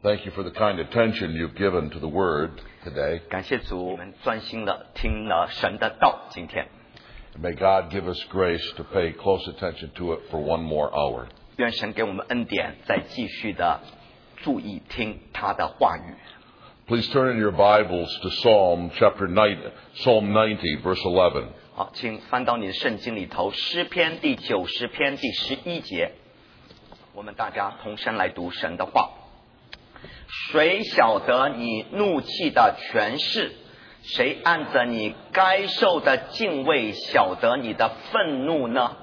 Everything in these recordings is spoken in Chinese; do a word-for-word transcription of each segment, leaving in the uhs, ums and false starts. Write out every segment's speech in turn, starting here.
Thank you for the kind attention you've given to the Word today. 感谢主，我们专心的听了神的道。今天， May God give us grace to pay close attention to it for one more hour. 愿神给我们恩典，再继续的注意听他的话语。 Please turn in your Bibles to Psalm chapter ninety, Psalm ninety, verse eleven. 好，请翻到你的圣经里头，诗篇第九十篇第十一节，我们大家同声来读神的话。谁晓得你怒气的权势？谁按着你该受的敬畏晓得你的愤怒呢？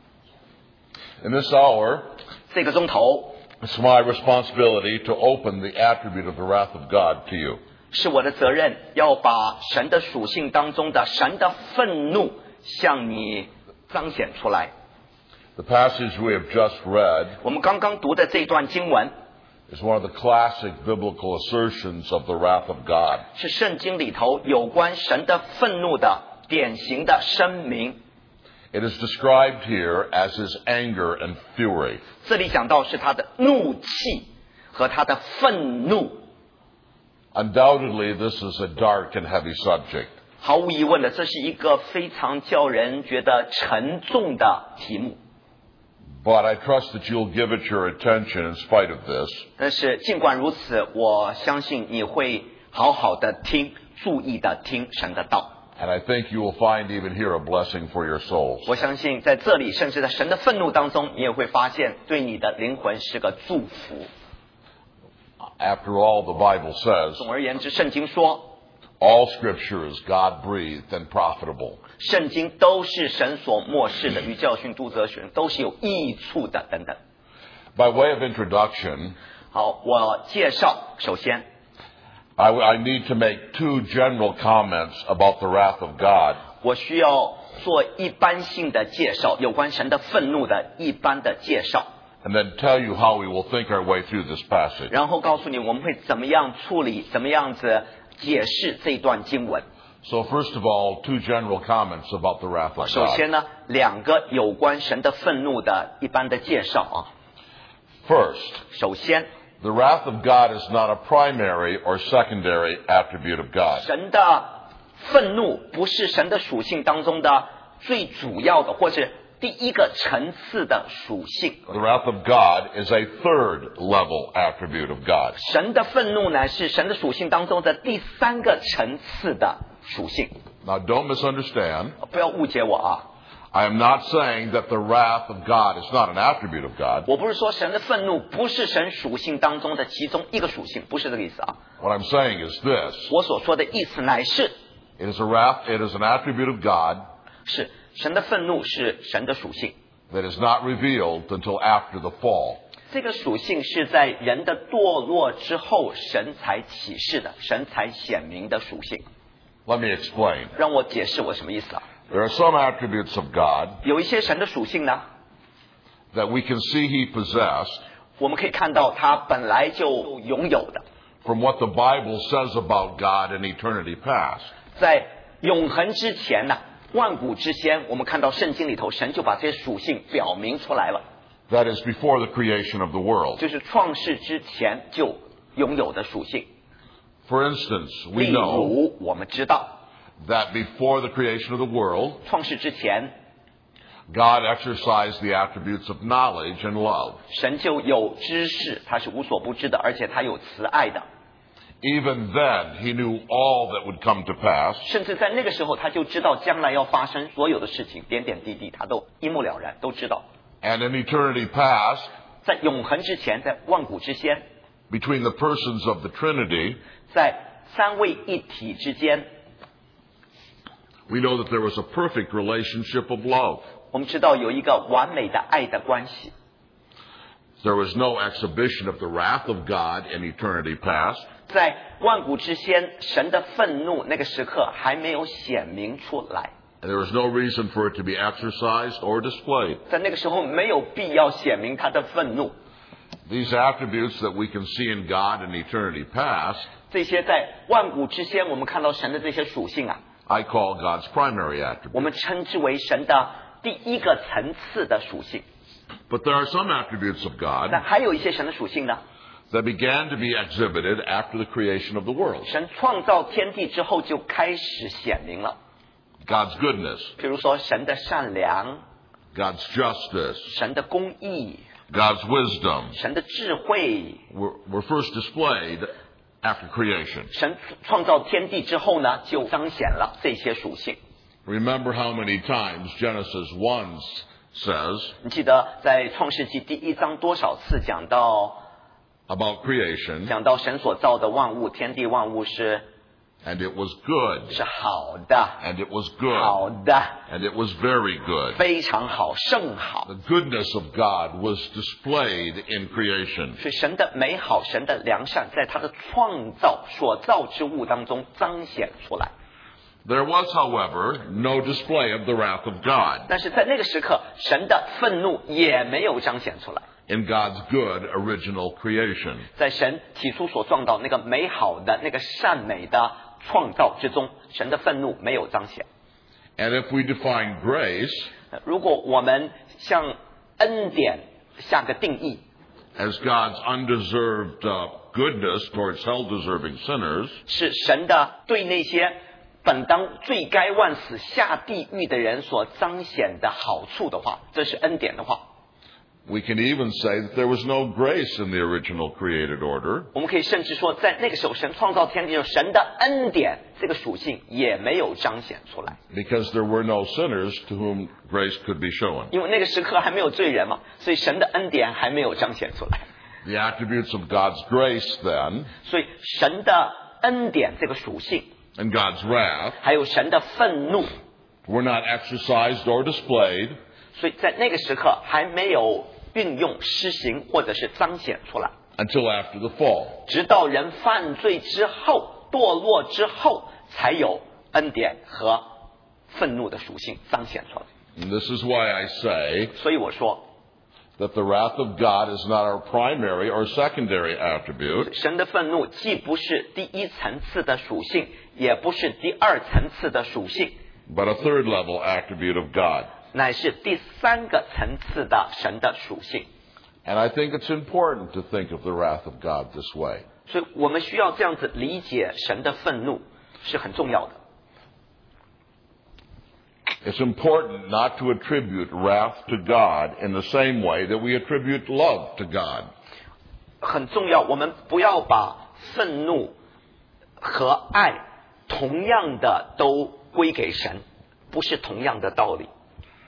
In this hour, 这个钟头 it's my responsibility to open the attribute of the wrath of God to you. 是我的责任，要把神的属性当中的神的愤怒向你彰显出来。 The passage we have just read 我们刚刚读的这段经文 is one of the classic biblical assertions of the wrath of God. 是圣经里头有关神的愤怒的典型的声明。 It is described here as his anger and fury. 这里讲到是他的怒气和他的愤怒。 Undoubtedly, this is a dark and heavy subject. 毫无疑问的，这是一个非常叫人觉得沉重的题目。 But I trust that you'll give it your attention in spite of this. 但是尽管如此，我相信你会好好的听，注意的听神的道。 And I think you will find even here a blessing for your souls. 我相信在这里，甚至在神的愤怒当中，你也会发现对你的灵魂是个祝福。 After all, the Bible says, 总而言之，圣经说， all scripture is God-breathed and profitable. 圣经都是神所漠视的，与教训、督责、学都是有益处的，等等。 By way of introduction, 好，我介绍，首先， I, I need to make two general comments about the wrath of God. 我需要做一般性的介绍，有关神的愤怒的一般的介绍。 And then tell you how we will think our way through this passage. 然后告诉你我们会怎么样处理，怎么样子解释这段经文。 So first of all, two general comments about the wrath of 首 God. 先呢，两个有关神的愤怒的一般的介绍啊。 First, 首先， the wrath of God is not a primary or secondary attribute of God. 神的愤怒不是神的属性当中的最主要的，或是第一个层次的属性。 The wrath of God is a third level attribute of God. 神的愤怒呢，是神的属性当中的第三个层次的属性。 Now don't misunderstand. 不要误解我啊！ I am not saying that the wrath of God is not an attribute of God. 我不是说神的愤怒不是神属性当中的其中一个属性，不是这个意思啊。 What I'm saying is this. 我所说的意思乃是， It is a wrath, it is an attribute of God 是神的愤怒是神的属性， that is not revealed until after the fall. 这个属性是在人的堕落之后，神才启示的，神才显明的属性。 Let me explain. 让我解释我什么意思啊？ There are some attributes of God 有一些神的属性呢， that we can see he possessed 我们可以看到他本来就拥有的， from what the Bible says about God in eternity past. 在永恒之前呢，万古之先，我们看到圣经里头，神就把这些属性表明出来了， That is before the creation of the world. 就是创世之前就拥有的属性。 For instance, we 例 know 如，我们知道 that before the creation of the world, 创世之前， God exercised the attributes of knowledge and love. 神就有知识，他是无所不知的，而且他有慈爱的。 Even then, he knew all that would come to pass. 甚至在那个时候，他就知道将来要发生所有的事情，点点滴滴，他都一目了然，都知道。 And in eternity past, 在永恒之前，在万古之先， between the persons of the Trinity, 在三位一体之间， we know that there was a perfect relationship of love. 我们知道有一个完美的爱的关系。 There was no exhibition of the wrath of God in eternity past. 在万古之先，神的愤怒那个时刻还没有显明出来， And there was no reason for it to be exercised or displayed. 在那个时候没有必要显明他的愤怒。 These attributes that we can see in God in eternity past, 这些在万古之先，我们看到神的这些属性啊， I call God's primary 我 attributes. 们称之为神的第一个层次的属性。 But there are some attributes of God 但还有一些神的属性呢， that began to be exhibited after the creation of the world. 神创造天地之后就开始显明了。 God's goodness, 比如说神的善良， God's justice, 神的公义， God's wisdom 神的智慧。 were, were first displayed after creation. 神创造天地之后呢，就彰显了这些属性。 Remember how many times Genesis one says 你记得在创世纪第一章多少次讲到 about creation, 讲到神所造的万物，天地万物是 and it was good, 是好的， and it was good, 好的， and it was very good. 非常好，甚好。 The goodness of God was displayed in creation. 所以神的美好，神的良善，在他的创造所造之物当中彰显出来。 There was, however, no display of the wrath of God 但是在那个时刻，神的愤怒也没有彰显出来。 in God's good original creation. 在神起初所创造那个美好的、那个善美的创造之中，神的愤怒没有彰显。 And if we define grace 如果我们向恩典下个定义， as God's undeserved uh, goodness towards hell-deserving sinners, 是神的对那些本当罪该万死下地狱的人所彰显的好处的话，这是恩典的话， we can even say that there was no grace in the original created order 我们可以甚至说，在那个时候，神创造天地的时候，神的恩典这个属性也没有彰显出来， because there were no sinners to whom grace could be shown. 因为那个时刻还没有罪人嘛，所以神的恩典还没有彰显出来。 The attributes of God's grace, then, 所以神的恩典这个属性， and God's wrath 还有神的愤怒， were not exercised or displayed 所以在那个时刻还没有运用、施行或者是彰显出来。 until after the fall. 直到人犯罪之后、堕落之后，才有恩典和愤怒的属性彰显出来。 And this is why I say 所以我说， that the wrath of God is not our primary or secondary attribute, 神的愤怒既不是第一层次的属性，也不是第二层次的属性， but a third level attribute of God. 乃是第三个层次的神的属性。 And I think it's important to think of the wrath of God this way. 所以我们需要这样子理解神的愤怒是很重要的。 It's important not to attribute wrath to God in the same way that we attribute love to God. 很重要，我们不要把愤怒和爱同样的都归给神，不是同样的道理。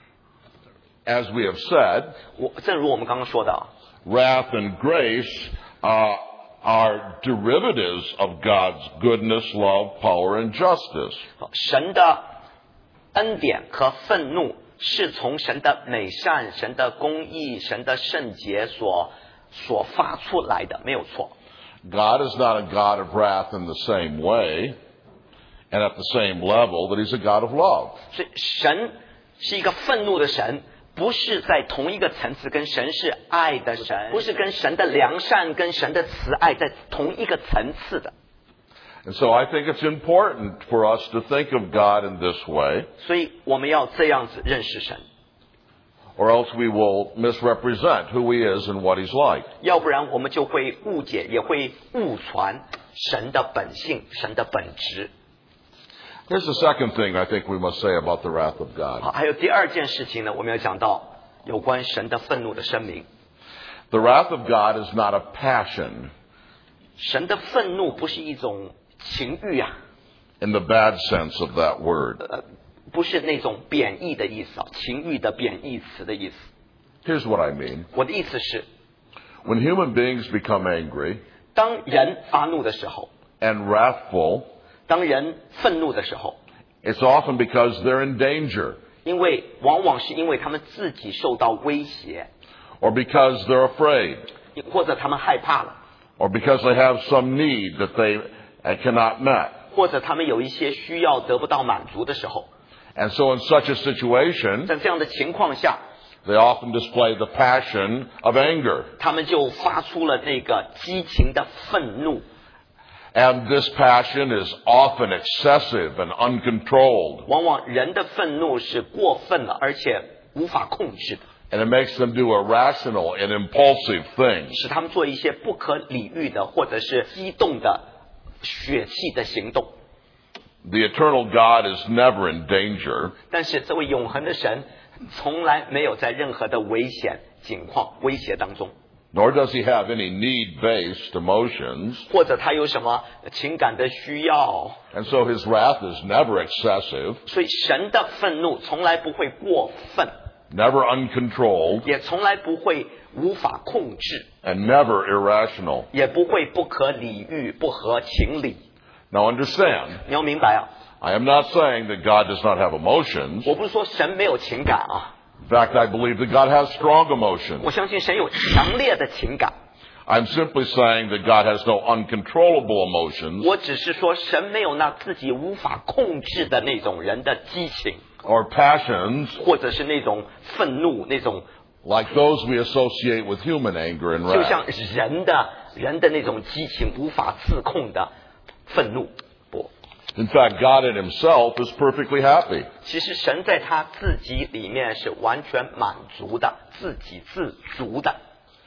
As we have said, 我正如我们刚刚说的啊， wrath and grace uh, are derivatives of God's goodness, love, power, and justice. 神的恩典和愤怒是从神的美善、神的公义、神的圣洁所所发出来的，没有错。 God is not a God of wrath in the same way and at the same level that He's a God of love. 所以神是一个愤怒的神，不是在同一个层次，跟神是爱的神，不是跟神的良善、跟神的慈爱在同一个层次的。 And so I think it's important for us to think of God in this way, 所以我们要这样子认识神， or else we will misrepresent who He is and what He's like. 要不然我们就会误解，也会误传神的本性、神的本质。 Here's the second thing I think we must say about the wrath of 好， God. 还有第二件事情呢，我们要讲到有关神的愤怒的声明。 The wrath of God is not a passion 神的愤怒不是一种情欲啊， in the bad sense of that word. 呃，不是那种贬义的意思啊，情欲的贬义词的意思。 Here's what I mean. 我的意思是， When human beings become angry 当人发怒的时候， and wrathful, 当人愤怒的时候， it's often because they're in danger, 因为往往是因为他们自己受到威胁， or because they're afraid, 或者他们害怕了， or because they have some need that they uh, cannot met. 或者他们有一些需要得不到满足的时候， And so in such a situation, 在这样的情况下， they often display the passion of anger. 他们就发出了那个激情的愤怒。 And this passion is often excessive and uncontrolled. 往往人的愤怒是过分了，而且无法控制的。 And it makes them do irrational and impulsive things. 使他们做一些不可理喻的或者是激动的血气的行动。 The eternal God is never in danger. 但是这位永恒的神从来没有在任何的危险境况威胁当中。 Nor does he have any need-based emotions. 或者他有什么情感的需要。 And so his wrath is never excessive. 所以神的愤怒从来不会过分。 Never uncontrolled. 也从来不会无法控制。 And never irrational. 也不会不可理喻不合情理。 Now understand. 你要明白啊。 I am not saying that God does not have emotions. 我不是说神没有情感啊。 In fact, I believe that God has strong emotions. 我相信神有强烈的情感。 I'm simply saying that God has no uncontrollable emotions. 我只是说神没有那自己无法控制的那种人的激情。 Or passions. 或者是那种愤怒那种。 Like those we associate with human anger and wrath. 就像人的人的那种激情无法自控的愤怒。不。 In fact, God in himself is perfectly happy. 其实神在他自己里面是完全满足的，自给自足的。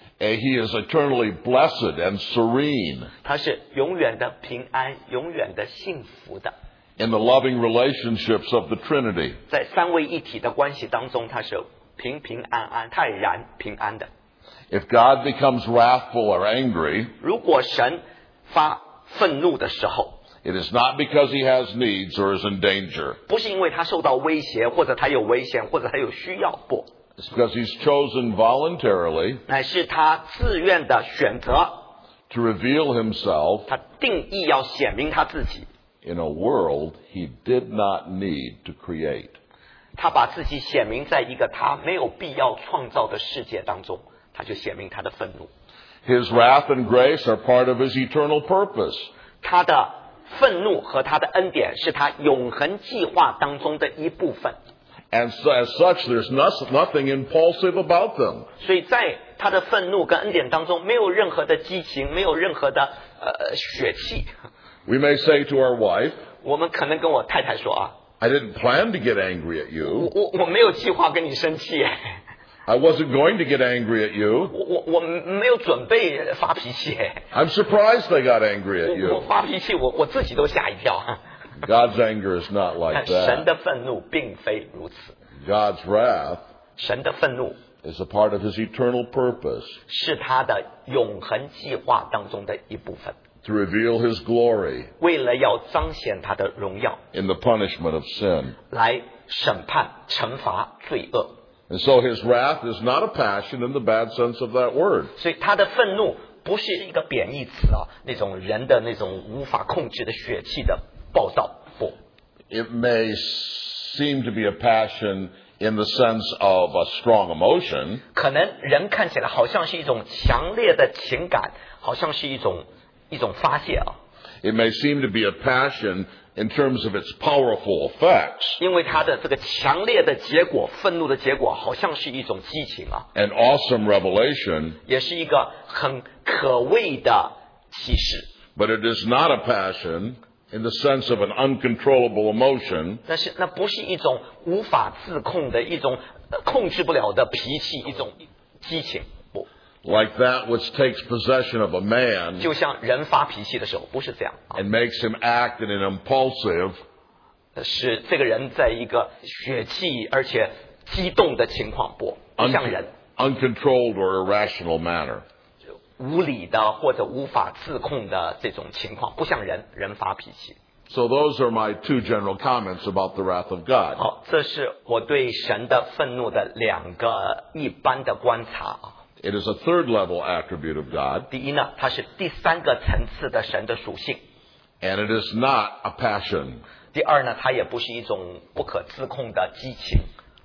He is eternally blessed and serene. 他是永远的平安，永远的幸福的。 In the loving relationships of the Trinity. 在三位一体的关系当中，他是平平安安、泰然平安的。 If God becomes wrathful or angry, 如果神发愤怒的时候， it is not because he has needs or is in danger. 不是因为他受到威胁，或者他有危险，或者他有需要，不。 It's because he's chosen voluntarily. 乃是他自愿的选择。 To reveal himself. 他定义要显明他自己。 In a world he did not need to create. 他把自己显明在一个他没有必要创造的世界当中，他就显明他的愤怒。 His wrath and grace are part of his eternal purpose. 他的愤怒和他的恩典是他永恒计划当中的一部分。 And so, as such, there's nothing impulsive about them. 所以在他的愤怒跟恩典当中，没有任何的激情，没有任何的呃血气。 We may say to our wife, 我们可能跟我太太说啊， I didn't plan to get angry at you. 我我我没有计划跟你生气。 I wasn't going to get angry at you. 我我我没有准备发脾气。 I'm surprised I got angry at 我我 you. 发脾气，我我自己都吓一跳。 God's anger is not 但 like 神 that. 的愤怒并非如此。 God's wrath 神的愤怒 is a part of his eternal purpose. 是他的永恒计划当中的一部分。 To reveal his glory. 为了要彰显他的荣耀。 In the punishment of sin. 来审判惩罚罪恶。 And so his wrath is not a passion in the bad sense of that word. 所以他的愤怒不是一个贬义词啊，那种人的那种无法控制的血气的暴躁。不。 It may seem to be a passion in the sense of a strong emotion. 可能人看起来好像是一种强烈的情感，好像是一种一种发泄啊。 It may seem to be a passion in terms of its powerful effects. 因为他的这个强烈的结果，愤怒的结果，好像是一种激情啊。 An awesome revelation. 也是一个很可畏的启示。 But it is not a passion in the sense of an uncontrollable emotion. 但是那不是一种无法自控的一种控制不了的脾气，一种激情。不。 Like that which takes possession of a man. 就像人发脾气的时候，不是这样。 And makes him act in an impulsive. 是这个人在一个血气而且激动的情况，不不像人。 Uncontrolled or irrational manner. 无理的或者无法自控的这种情况，不像人，人发脾气。 So those are my two general comments about the wrath of God. 好，这是我对神的愤怒的两个一般的观察啊。 It is a third level attribute of God. 第一呢，它是第三个层次的神的属性。 And it is not a passion. 第二呢，它也不是一种不可自控的激情。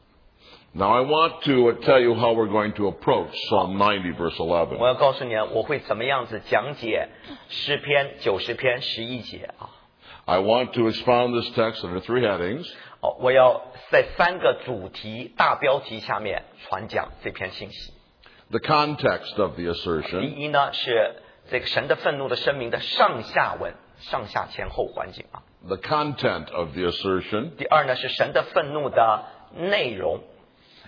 Now I want to tell you how we're going to approach Psalm ninety verse eleven. 我要告诉你，我会怎么样子讲解诗篇九十篇十一节啊。 I want to expound this text under three headings. 哦，我要在三个主题大标题下面传讲这篇信息。 The context of the 第 assertion. 一呢，是这个神的愤怒的声明的上下文、上下前后环境啊。 The content of the assertion. 第二呢，是神的愤怒的内容。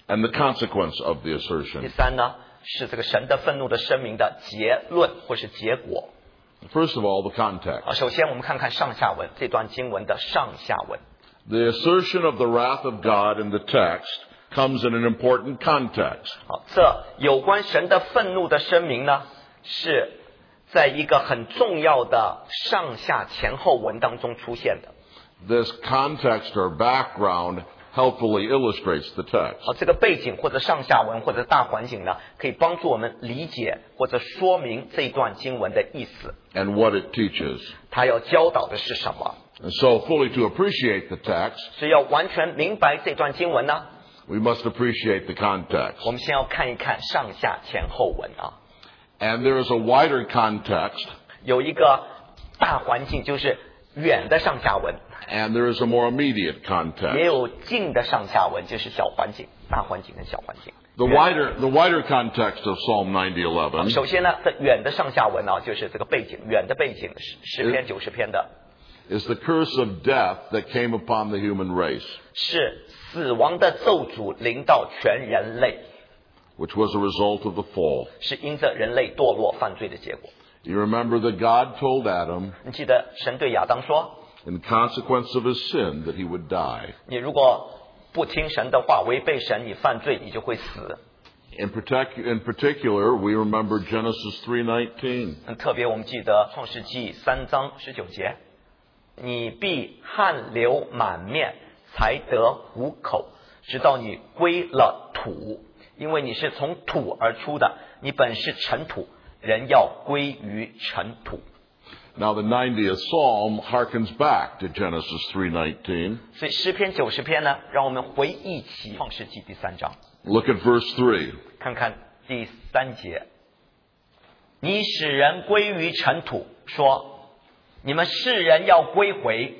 and the consequence of the 第 assertion. 三呢，是这个神的愤怒的声明的结论或是结果。 First of all, the context. 好，首先我们看看上下文，这段经文的上下文。 The assertion of the wrath of God in the text comes in an important context. 好，这有关神的愤怒的声明呢，是在一个很重要的上下前后文当中出现的。 This context or background helpfully illustrates the text. 好，这个背景或者上下文或者大环境呢，可以帮助我们理解或者说明这段经文的意思。 And what it teaches. 它要教导的是什么？ And so, fully to appreciate the text, 所以要完全明白这段经文呢， we must appreciate the 我 context. 们先要看一看上下前后文啊。 And there is a wider context, 有一个大环境，就是远的上下文， and there is a more immediate 也 context. 有近的上下文，就是小环境、大环境跟小环境。 The wider, the wider context of Psalm ninety eleven 首先呢，这远的上下文呢、就是这个背景，远的背景是诗篇九十篇的， is the curse of death that came upon the human race, 是死亡的咒诅临到全人类， which was a result of the fall. 是因着人类堕落犯罪的结果。 You remember that God told Adam, 你记得神对亚当说， in consequence of his sin, that he would die. 你如果不听神的话，违背神，你犯罪，你就会死。 In, protect, in particular, we remember Genesis three nineteen. 嗯，特别我们记得创世纪三章十九节，你必汗流满面，才得糊口，直到你归了土，因为你是从土而出的，你本是尘土，人要归于尘土。 Now, the ninetieth Psalm harkens back to Genesis three nineteen. 所以诗篇九十篇呢，让我们回忆起创世纪第三章， Look at verse three. 看看第三节，你使人归于尘土，说你们世人要归回。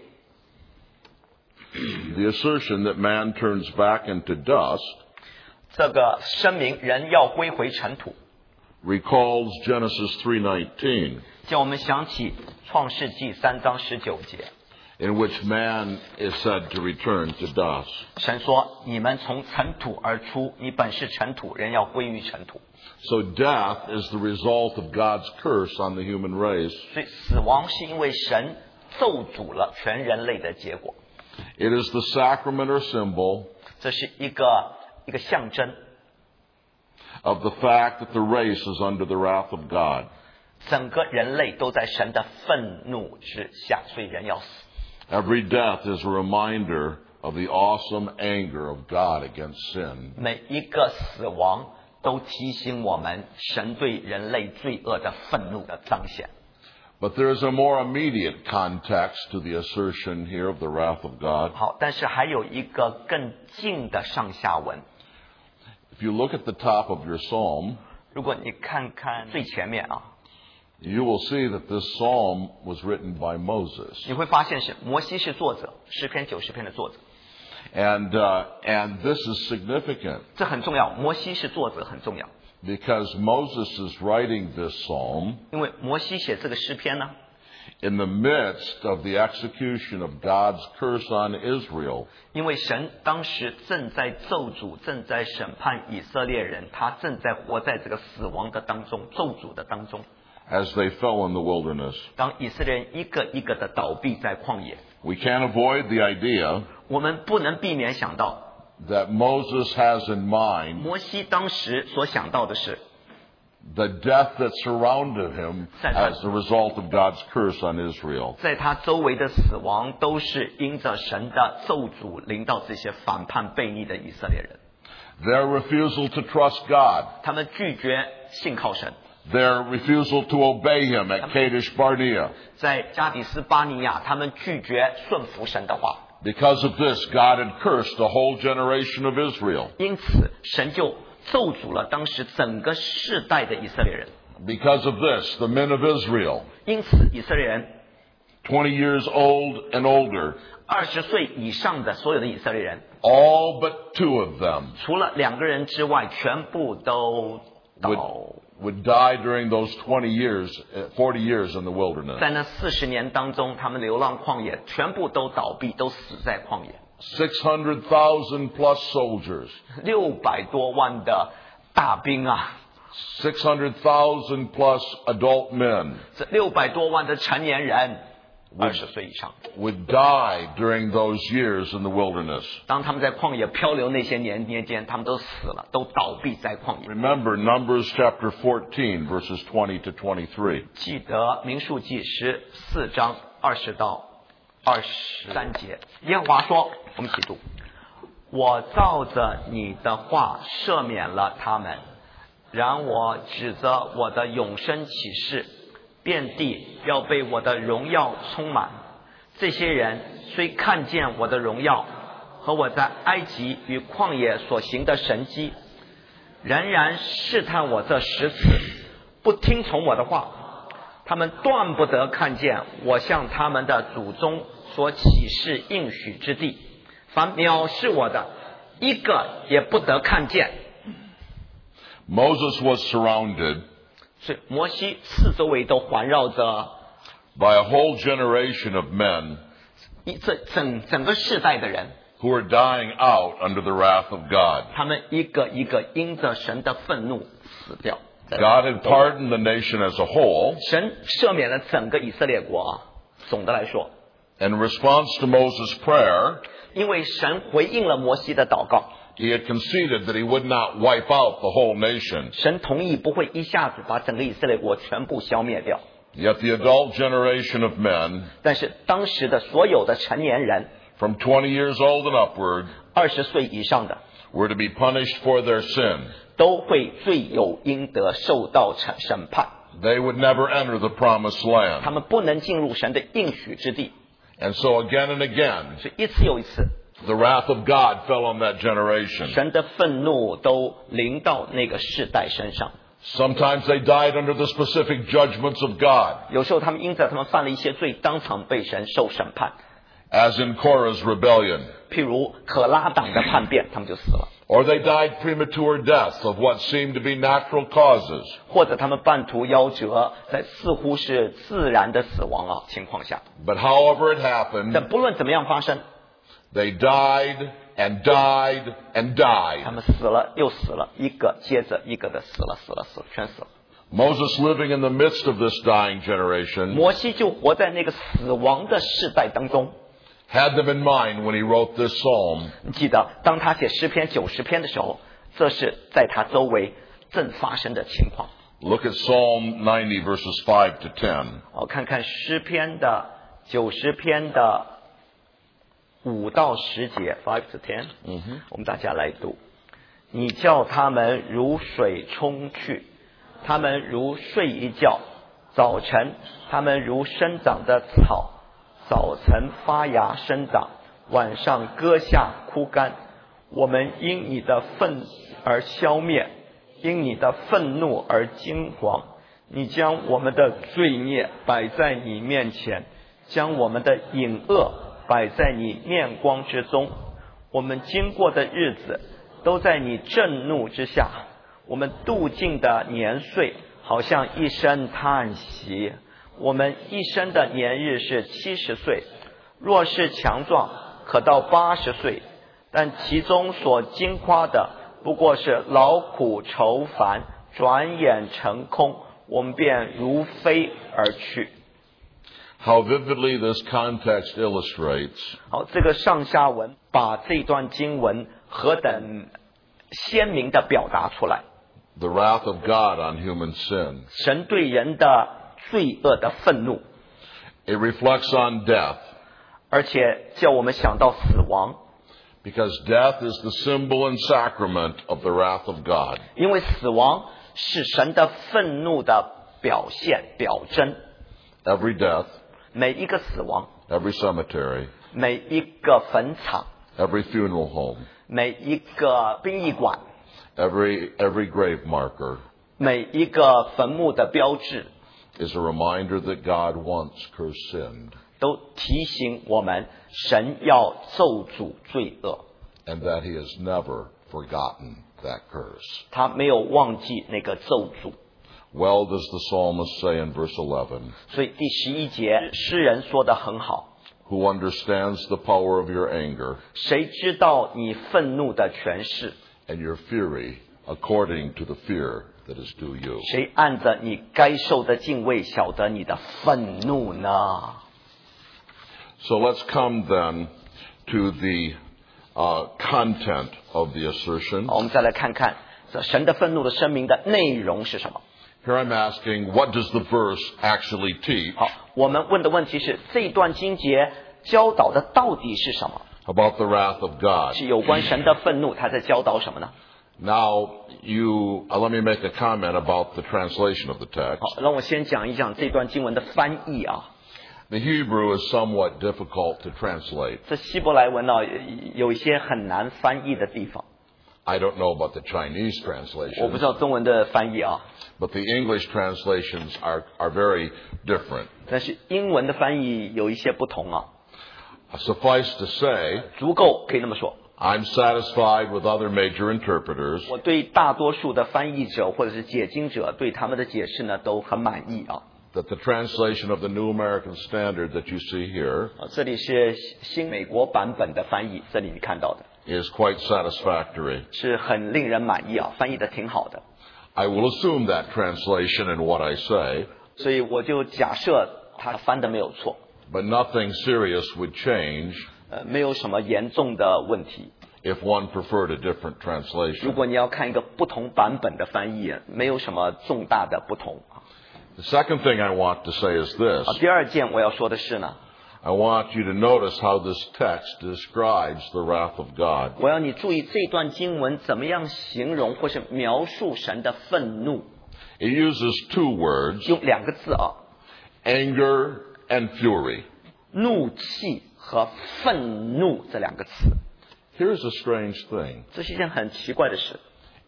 The assertion that man turns back into dust 这个声明人要归回尘土， recalls Genesis three nineteen, 叫我们想起创世纪三章十九节， in which man is said to return to dust. 神说：“你们从尘土而出，你本是尘土，人要归于尘土。” So death is the result of God's curse on the human race. 所以死亡是因为神咒诅了全人类的结果， It is the sacrament or symbol 这是一个一个象征， of the fact that the race is under the wrath of God. 整个人类都在神的愤怒之下，所以人要死。 Every death is a reminder of the awesome anger of God against sin. 每一个死亡都提醒我们神对人类罪恶的愤怒的彰显。 But there is a more immediate context to the assertion here of the wrath of God. 好，但是还有一个更近的上下文。 If you look at the top of your psalm, 如果你看看最前面啊， you will see that this psalm was written by Moses. 你会发现是摩西是作者，诗篇九十篇的作者， And, uh, and this is significant 这很重要。摩西是作者很重要， because Moses is writing this psalm 因为摩西写这个诗篇呢， in the midst of the execution of God's curse on Israel. 因为神当时正在咒诅，正在审判以色列人，他正在活在这个死亡的当中，咒诅的当中。 As they fell in the wilderness. 当以色列人一个一个的倒闭在旷野， We can't avoid the idea 我们不能避免想到， that Moses has in mind 摩西当时所想到的是， the death that surrounded him as a result of God's curse on Israel. 在他周围的死亡都是因着神的咒诅临到这些反叛悖逆的以色列人， Their refusal to trust God, 他们拒绝信靠神， their refusal to obey him at Kadesh Barnea. 在加底斯巴尼亚，他们拒绝顺服神的话， Because of this, God had cursed the whole generation of Israel. 因此神就咒诅了当时整个世代的以色列人。 Because of this, the men of Israel, 因此以色列人 twenty years old and older, 二十岁以上的所有的以色列人， all but two of them 除了两个人之外，全部都 would, 倒。 would die during those twenty years, uh, forty years in the wilderness. 在那四十年当中，他们流浪旷野，全部都倒闭，都死在旷野。 six hundred thousand plus soldiers. 六百多万的大兵啊， six hundred thousand plus adult men. 这六百多万的成年人，二十岁以上， would die during those years in the wilderness. 当他们在旷野漂流那些年年间，他们都死了，都倒闭在旷野。 Remember Numbers chapter fourteen, verses twenty to twenty-three. 记得民数记十四章二十到二十三节，耶和华说，我们一起读：我照着你的话赦免了他们，然我指着我的永生启示，遍地要被我的荣耀充满。这些人虽看见我的荣耀和我在埃及与旷野所行的神迹，仍然试探我这十次，不听从我的话，他们断不得看见我向他们的祖宗所启示应许之地。凡藐视我的，一个也不得看见。 Moses was surrounded 所以摩西四周围都环绕着 by a whole generation of men 一这整整个世代的人， who were dying out under the wrath of God. 他们一个一个因着神的愤怒死掉。 God had pardoned the nation as a whole. 神赦免了整个以色列国啊。总的来说， And in response to Moses' prayer, 因为神回应了摩西的祷告， he had conceded that he would not wipe out the whole nation. 神同意不会一下子把整个以色列国全部消灭掉。 Yet the adult generation of men, 但是当时的所有的成年人， from twenty years old and upward, 二十岁以上的， were to be punished for their sin. 都会罪有应得，受到审审判。 They would never enter the promised 他 land. 们不能进入神的应许之地。 And so again and again, 所以一次又一次， the wrath of God fell on that generation. 神的愤怒都临到那个世代身上。 Sometimes they died under the specific judgments of God, 有时候他们因着他们犯了一些罪，当场被神受审判。 as in Korah's rebellion. 譬如可拉党的叛变，他们就死了； Or they died premature deaths of what seemed to be natural causes. 或者他们半途夭折，在似乎是自然的死亡啊情况下。 But however it happened, 但不论怎么样发生， they died and died and 他 died. 们死了又死了，一个接着一个的死了，死了，死了，全死了。 Moses, living in the midst of this dying generation, 摩西就活在那个死亡的世代当中。 had them in mind when he wrote this psalm. 你记得，当他写诗篇九十篇的时候，这是在他周围正发生的情况。 Look at Psalm ninety, verses five to ten. 我看看诗篇的九十篇的五到十节 ，five to ten。嗯哼，我们大家来读。你叫他们如水冲去，他们如睡一觉；早晨，他们如生长的草。 早晨发芽生长，晚上割下枯干。我们因你的愤而消灭，因你的愤怒而惊惶。你将我们的罪孽摆在你面前，将我们的隐恶摆在你面光之中。我们经过的日子都在你震怒之下，我们度尽的年岁好像一声叹息。 我们一生的年日是七十岁，若是强壮，可到八十岁，但其中所经夸的不过是劳苦愁烦，转眼成空，我们便如飞而去。 How vividly this context illustrates 好，这个上下文把这段经文何等鲜明的表达出来， the wrath of God on human sin. 神对人的 罪恶的愤怒， It reflects on death, 而且叫我们想到死亡， because death is the symbol and sacrament of the wrath of God. 因为死亡是神的愤怒的表现表征。 Every death, 每一个死亡， every cemetery, 每一个坟场， every funeral home, 每一个殡仪馆， every every grave marker 每一个坟墓的标志， is a reminder that God once cursed sin, 都提醒我们，神要咒诅罪恶， and that he has never forgotten that curse. 他没有忘记那个咒诅。 Well does the psalmist say in verse eleven, 所以第十一节，诗人说得很好。 who understands the power of your anger 谁知道你愤怒的权势？ and your fury according to the fear that is due you? 谁按着你该受的敬畏晓得你的愤怒呢？ So let's come then to the uh, content of the assertion. 好，我们再来看看这神的愤怒的声明的内容是什么。 Here I'm asking, what does the verse actually teach 好，我们问的问题是这一段经节教导的到底是什么？ about the wrath of God? 是有关神的愤怒，他在教导什么呢？ Now, you uh, let me make a comment about the translation of the text. 好，让我先讲一讲这段经文的翻译啊。 The Hebrew is somewhat difficult to translate. 这希伯来文呢，有一些很难翻译的地方。 I don't know about the Chinese 我不 translation, 知道中文的翻译啊， but the English translations are, are very different. 但是英文的翻译有一些不同啊。 Suffice to say, 足够可以那么说。 I'm satisfied with other major interpreters 我对大多数的翻译者或者是解经者对他们的解释呢都很满意啊。 that the translation of the New American Standard that you see here 啊，这里是新美国版本的翻译，这里你看到的 is quite satisfactory. 是很令人满意啊，翻译的挺好的。 I will assume that translation in what I say, 所以我就假设他翻的没有错， but nothing serious would change 呃，没有什么严重的问题。 if one preferred a different 如 translation. 果你要看一个不同版本的翻译，没有什么重大的不同。 The second thing I want to say is this. 啊，第二件我要说的是呢， I want you to notice how this text describes the wrath of God. 我要你注意这段经文怎么样形容或是描述神的愤怒， It uses two words, 用两个字啊， anger and fury. 怒气和愤怒这两个词， Here's a strange thing. 这是一件很奇怪的事。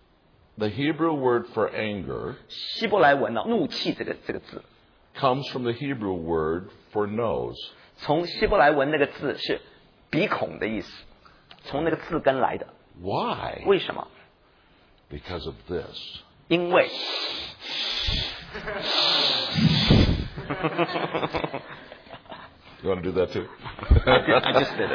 The Hebrew word for anger 希伯来文呢，怒气这个这个字， comes from the Hebrew word for nose. 从希伯来文那个字是鼻孔的意思，从那个字根来的。 Why? 为什么？ Because of this. 因为 You want to do that too? I just did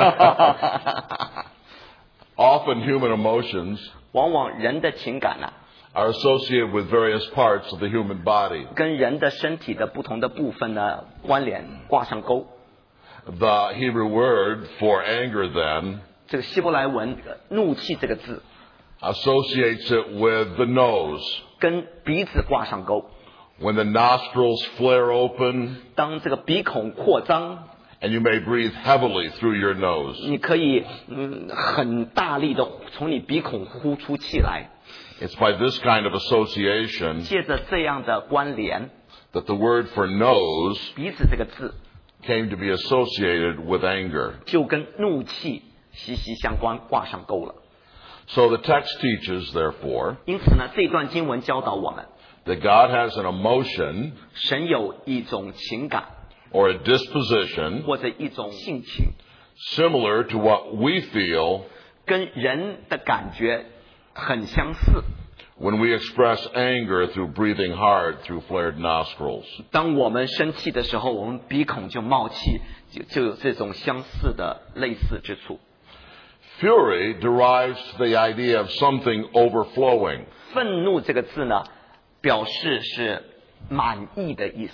it. Often human emotions 往往人的情感呢、 are associated with various parts of the human body. 跟人的身体的不同的部分呢关联，挂上钩。 The Hebrew word for anger then 这个希伯来文的怒气这个字 associates it with the nose. 跟鼻子挂上钩。 When the nostrils flare open 当这个鼻孔扩张， and you may breathe heavily through your nose. 你可以嗯很大力的从你鼻孔呼出气来。 It's by this kind of association 借着这样的关联， that the word for nose 鼻子这个字 came to be associated with anger. 就跟怒气息息相关，挂上钩了。 So the text teaches, therefore, 因此呢，这段经文教导我们， that God has an emotion 神有一种情感 or a disposition 或者一种性情， similar to what we feel 跟人的感觉很相似。 when we express anger through breathing hard through flared nostrils. 当我们生气的时候，我们鼻孔就冒气，就就有这种相似的类似之处。 Fury derives the idea of something overflowing. 愤怒这个字呢，表示是满意的意思。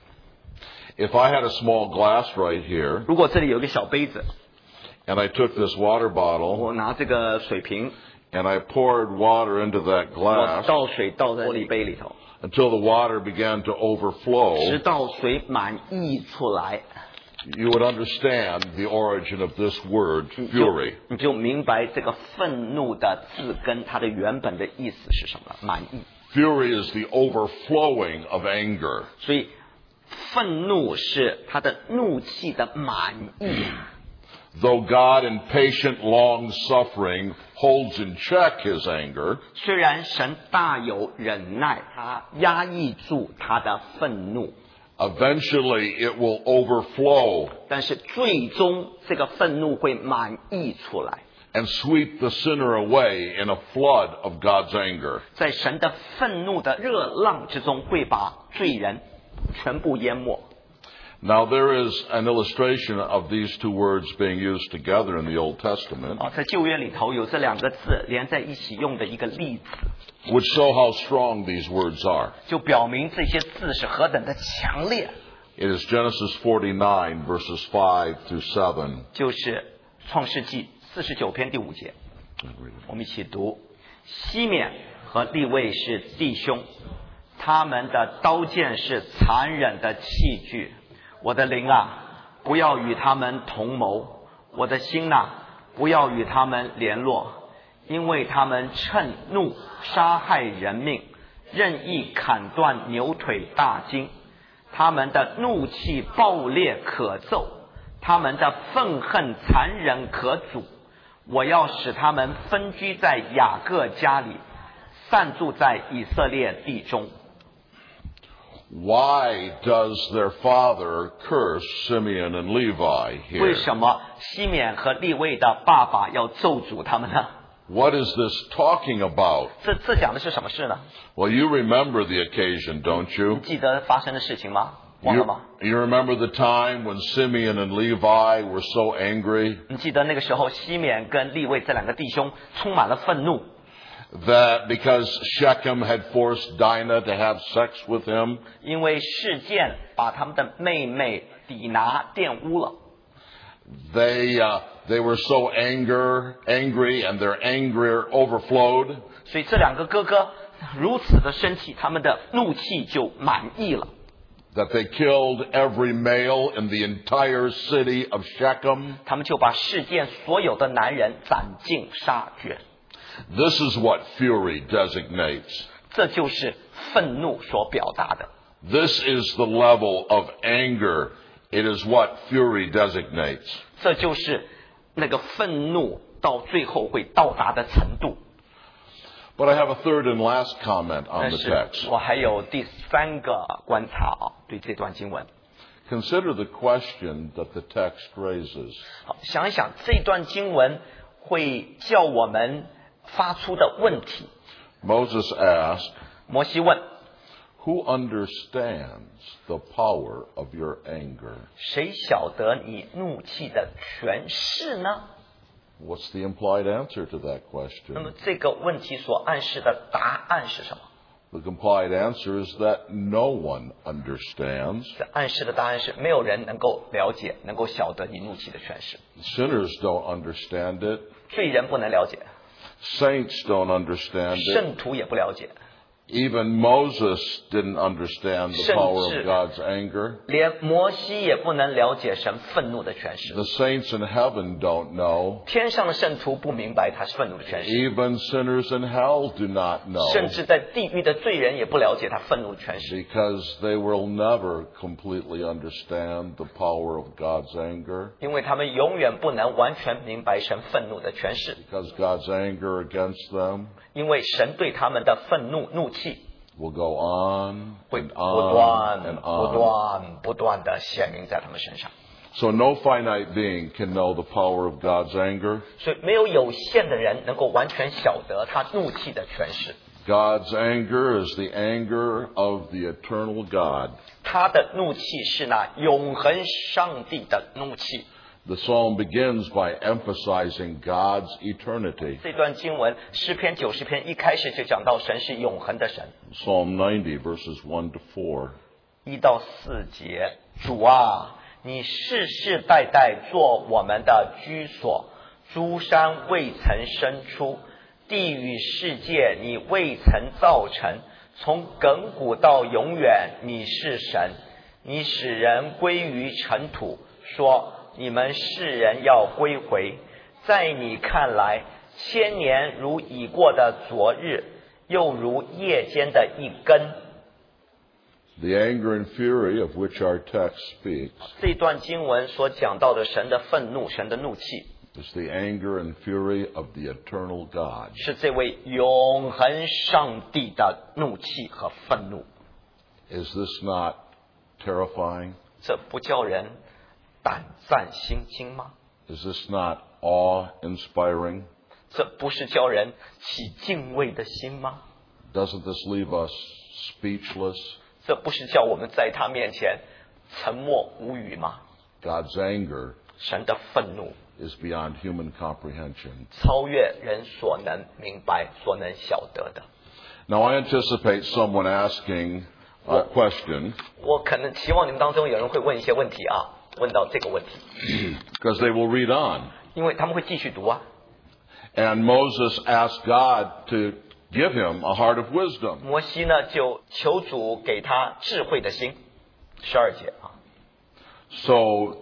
If I had a small glass right here 如果这里有一个小杯子， and I took this water bottle 我拿这个水瓶， and I poured water into that 我 glass 倒水倒在玻璃杯里头， until the water began to 直 overflow, 到水满溢出来， you would understand the origin of this word, 你就 fury. 你就明白这个愤怒的字根它的原本的意思是什么了，满意。 Fury is the overflowing of anger. 所以愤怒是他的怒气的满意。 Though God in patient long suffering holds in check his anger, 虽然神大有忍耐，他压抑住他的愤怒， eventually it will overflow 但是最终这个愤怒会满溢出来， and sweep the sinner away in a flood of God's anger. 在神的愤怒的热浪之中，会把罪人全部淹没。 Now there is an illustration of these two words being used together in the Old Testament, 啊，在旧约里头有这两个字连在一起用的一个例子， which show how strong these words are. 就表明这些字是何等的强烈。 It is Genesis forty-nine, verses five through seven. 就是创世纪四十九篇第五节，我们一起读：西缅和利未是弟兄，他们的刀剑是残忍的器具。我的灵啊，不要与他们同谋；我的心啊，不要与他们联络，因为他们趁怒杀害人命，任意砍断牛腿大筋。他们的怒气暴烈可奏，他们的愤恨残忍可阻。我要使他们分居在雅各家里，散住在以色列地中。 Why does their father curse Simeon and Levi 为 here? 什么西缅和利未的爸爸要咒诅他们呢？ What is this talking about? 这这讲的是什么事呢？ Well, you remember the occasion, don't 你 you? 记得发生的事情吗？忘了 You, 吗？ you remember the time when Simeon and Levi were so angry 你记得那个时候，西缅跟利未这两个弟兄充满了愤怒， that because Shechem had forced Dinah to have sex with him, 因为事件把他们的妹妹底拿玷污了。 they uh, they were so anger angry and their anger overflowed. 所以这两个哥哥如此的生气，他们的怒气就满溢了。 That they killed every male in the entire city of Shechem. 他们就把事件所有的男人斩尽杀绝。 This is what fury designates. 这就是愤怒所表达的。 This is the level of anger. It is what fury designates. 这就是那个愤怒到最后会到达的程度。 But I have a third and last comment on 但 the 是 text. 我还有第三个观察啊，对这段经文。 Consider the question that the text raises. 好，想一想这段经文会叫我们发出的问题。 Moses asked, 摩西问： Who understands the power of your anger? 谁晓得你怒气的权势呢？ What's the implied answer to that 那么 question? 这个问题所暗示的答案是什么？ The implied answer is that no one understands. 这暗示的答案是没有人能够了解，能够晓得你怒气的权势。 Sinners don't understand it. 罪人不能了解， Saints don't understand it. 圣徒也不了解， Even Moses didn't understand the power of God's anger. 连摩西也不能了解神愤怒的权势。 The saints in heaven don't know. 天上的圣徒不明白他愤怒的权势， Even sinners in hell do not know. 甚至在地狱的罪人也不了解他愤怒的权势， Because they will never completely understand the power of God's anger. 因为他们永远不能完全明白神愤怒的权势， Because God's anger against them 因为神对他们的愤怒怒气 will go on 会 and 不 on 断 and 不 on. 断不断的显明在他们身上。 So no finite being can know the power of God's anger. 所以没有有限的人能够完全晓得他怒气的权势。 God's anger is the anger of the eternal God. 他的怒气是那永恒上帝的怒气。 The psalm begins by emphasizing God's eternity. 这段经文诗篇九十篇一开始就讲到神是永恒的神。 Psalm ninety, verses one to four. 一到四节，主啊，你世世代代做我们的居所，诸山未曾生出，地与世界你未曾造成，从亘古到永远你是神，你使人归于尘土，说你们世人要归回。在你看来，千年如已过的昨日，又如夜间的一根。 The anger and fury of which our text speaks 这段经文所讲到的神的愤怒，神的怒气， is the anger and fury of the eternal God. 是这位永恒上帝的怒气和愤怒。 Is this not terrifying? 这不叫人胆战心惊吗？ Is this not awe-inspiring? 这不是叫人起敬畏的心吗？ Doesn't this leave us speechless? 这不是叫我们在他面前沉默无语吗？ God's anger 神的愤怒 is beyond human comprehension. 超越人所能明白、所能晓得的。 Now, I anticipate someone asking a question 我可能期望你们当中有人会问一些问题啊，问到这个问题， because they will read on. 因为他们会继续读啊。 And Moses asked God to give him a heart of wisdom. 摩西呢就求主给他智慧的心，十二节啊。 So,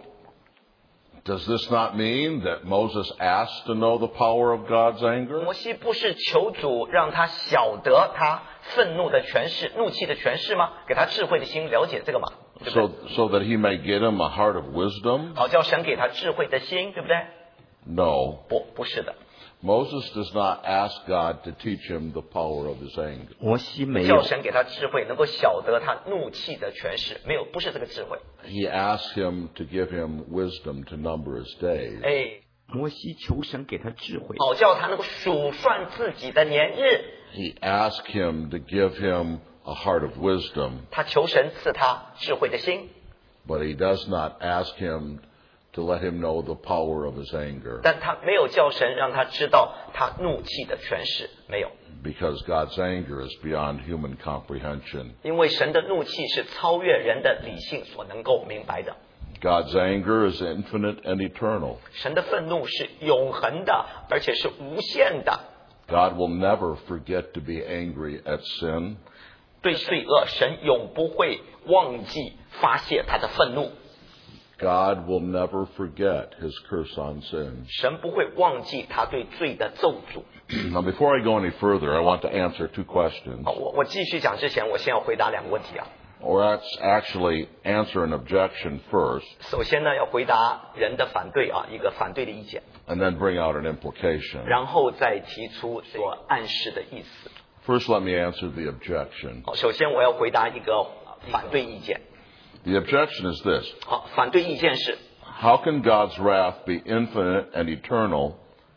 does this not mean that Moses asked to know the power of God's anger? 摩西不是求主让他晓得他愤怒的权势、怒气的权势吗？给他智慧的心，了解这个嘛，对不 So, 对？ so that he may get him a heart of wisdom? 好，叫神给他智慧的心，对不对？ No. 不，不是的。 Moses does not ask God to teach him the power of his anger. 摩西没有叫神给他智慧，能够晓得他怒气的权势，没有，不是这个智慧。 He asked him to give him wisdom to number his days. 哎，摩西求神给他智慧，好叫他能够数算自己的年日。 He asked him to give him a heart of wisdom, 他求神赐他智慧的心， but he does not ask him to let him know the power of his anger, 但他没有叫神让他知道他怒气的权势，没有， because God's anger is beyond human comprehension. 因为神的怒气是超越人的理性所能够明白的。 God's anger is infinite and eternal. 神的愤怒是永恒的，而且是无限的。 God will never forget to be angry at sin. 对罪恶，神永不会忘记发泄他的愤怒。 God will never forget his curse on sin. 神不会忘记他对罪的咒诅。 Now, before I go any further, I want to answer two questions. 好，我我继续讲之前，我先要回答两个问题啊。 Or let's actually answer an objection first, 首先呢，要回答人的反对啊，一个反对的意见， and then bring out an implication. 然后再提出所暗示的意思。 First, let me answer the objection. 好，首先我要回答一个反对意见。 The objection is this: 好，反对意见是 how can God's wrath be infinite and eternal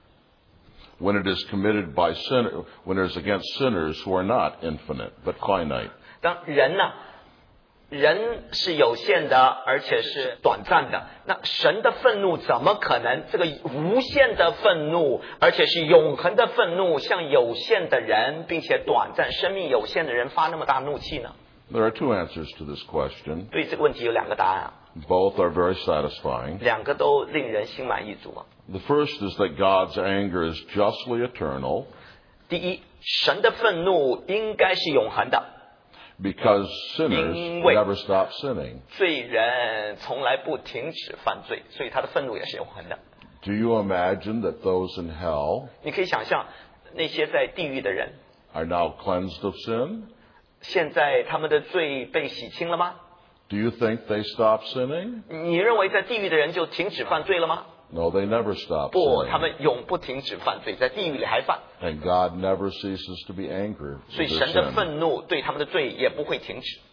when it is committed by sin, when it is against sinners who are not infinite but finite? 当人呢，人是有限的，而且是短暂的。那神的愤怒怎么可能这个无限的愤怒，而且是永恒的愤怒，向有限的人，并且短暂生命有限的人发那么大怒气呢？ There are two answers to this question. 对这个问题有两个答案啊， Both are very satisfying. 两个都令人心满意足啊。 The first is that God's anger is justly eternal 第一，神的愤怒应该是永恒的， because sinners 因为 never stop sinning. 罪人从来不停止犯罪，所以他的愤怒也是永恒的。 Do you imagine that those in hell 你可以想象那些在地狱的人， are now cleansed of sin? 现在他们的罪被洗清了吗？ Do you think they stop sinning? 你认为在地狱的人就停止犯罪了吗？ No, they never stop 不，他 sinning. 们永不停止犯罪，在地狱里还犯， And God never ceases to be angry 所 with 以 their 神的 sin. 愤怒对他们的罪也不会停止。